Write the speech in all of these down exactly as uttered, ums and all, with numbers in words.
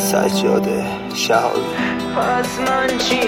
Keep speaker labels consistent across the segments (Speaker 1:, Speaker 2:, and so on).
Speaker 1: سجاده شهابی.
Speaker 2: پس من چی؟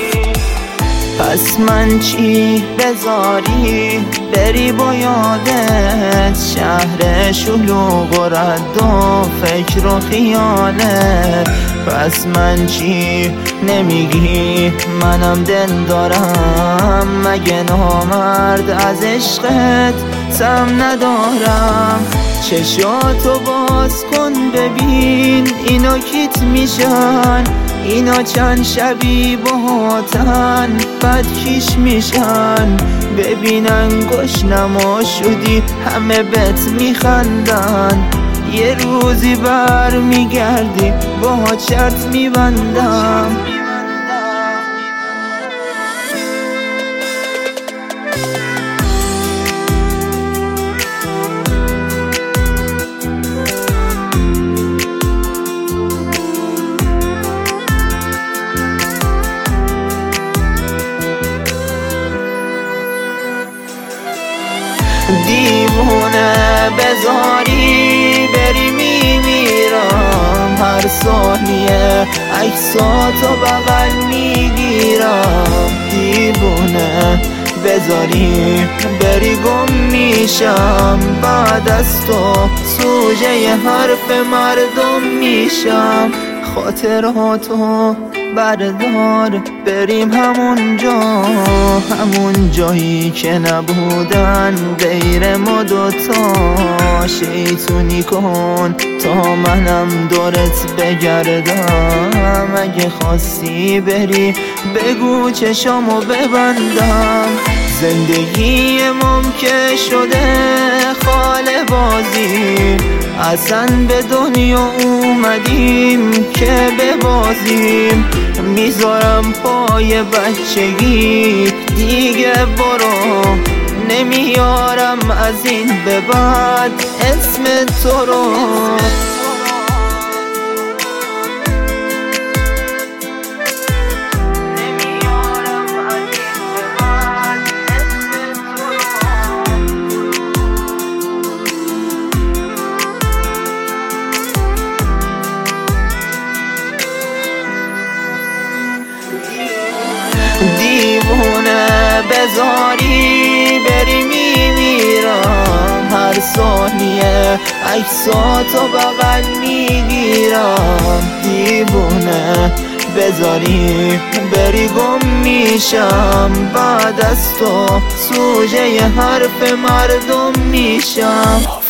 Speaker 2: پس من چی بذاری بری با یادت شهر شلوغ و رد و فکر و خیالت. پس من چی نمیگی منم دل دارم، مگه نامرد از عشقت سم ندارم. چشاتو باز کن ببین اینا کیت میشن، اینا چند شبی باهاتن بد کیش میشن. ببین انگوش نما شدی همه بهت میخندن، یه روزی بر میگردی باهات شرط میبندم. دیوونه بذاری بری میمیرم، هر ثانیه عکساتو بغل میگیرم. دیوونه بذاری بری گم میشم، بعد از تو سوژه ی حرف مردم میشم. خاطراتو بردار بریم همون جا، همون جایی که نبودن غیر ما دوتا. شیطونی کن تا منم دورت بگردم، اگه خواستی بری بگو چشامو ببندم. زندگی ممکن شده خاله بازی، اصلا به دنیا اومدیم که ببازیم. میذارم پای بچگی دیگه برو، نمیارم از این به بعد اسم تو رو. دیوونه بذاری بری میمیرم، هر ثانیه عکساتو بغل میگیرم. دیوونه بذاری بری گم میشم، بعد از تو سوژه ی حرف مردم میشم.